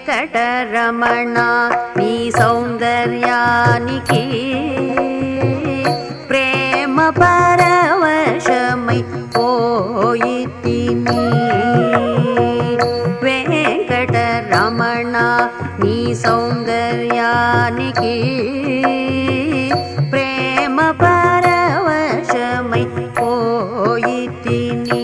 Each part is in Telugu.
వెంకటరమణ నీ సౌందర్యానికి ప్రేమ పరవశమై పోయితిని. వెంకటరమణ నీ సౌందర్యానికి ప్రేమ పరవశమై పోయితిని.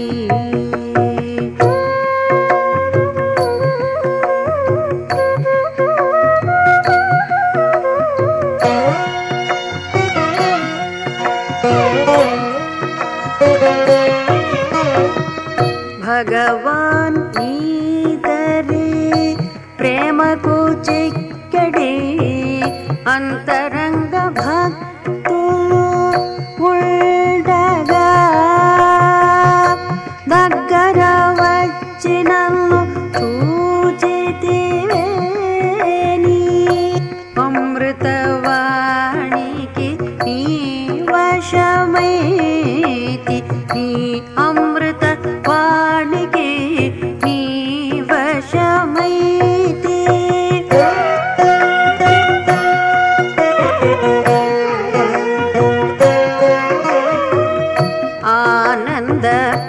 భగవాన్ నీదరి ప్రేమకు చిక్కడి అంతరంగ భక్తులు ఉండగా దగ్గర వచ్చి నన్ను చూచితివేని. అమృతవాణికి నీ వశమైతి, నీ అమృత వాణికి నీ వశమైతి. ఆనంద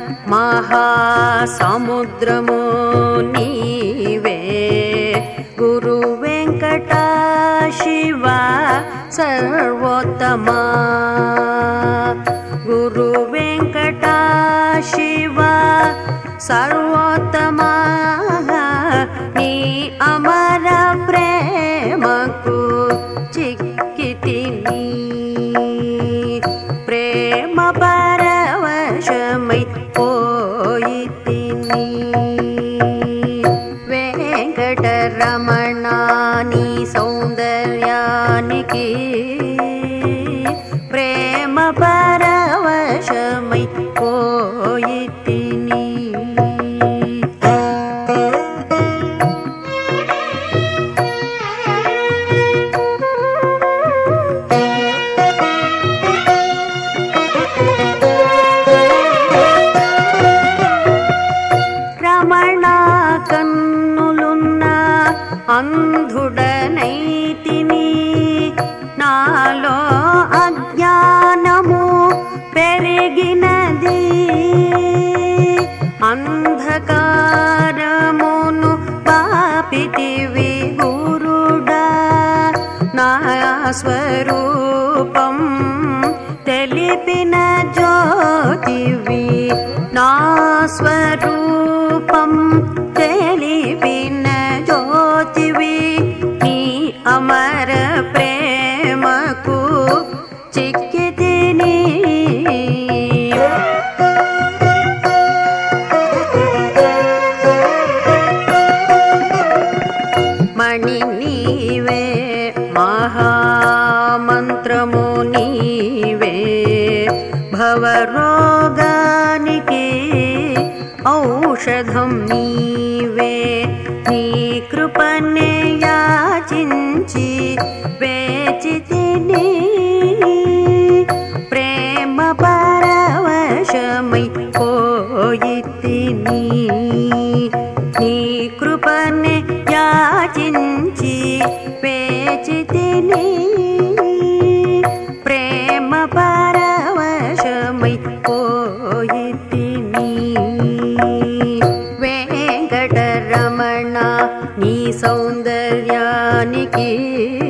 మహాసముద్రము నీవే గురు వెంకట శివ సర్వోత్తమా. గురు వెంకట శివ సర్వోత్తమా నీ అమర ప్రేమకు చిక్కితిని. ప్రేమ పరవశమై పోయితిని. వెంకటరమణ నీ సౌందర్యానికి ప్రేమ పరవశమై పోయితిని. రమణ కన్నులున్న అంధుడనైతిని. నాలో అజ్ఞానము పెరిగినది, అంధకారమును పాపితివి గురుడా. నా స్వరూపం తెలిపిన జ్యోతివి, నా స్వరూపం తెలిపిన జ్యోతివి. నీ అమర ప్రేమకు చిక్కితిని. మణి నీవే మహామంత్రము నీవే భవరోగానికి ఔషధం నీవే. నీ కృపనే యాచించి వేచితిని. ప్రేమ పరవశమై పోయితిని. నీ కృపనే యాచించి వేచితిని. ప్రేమ పరవశమై పోయితిని. వెంకటరమణ నీ సౌందర్యానికి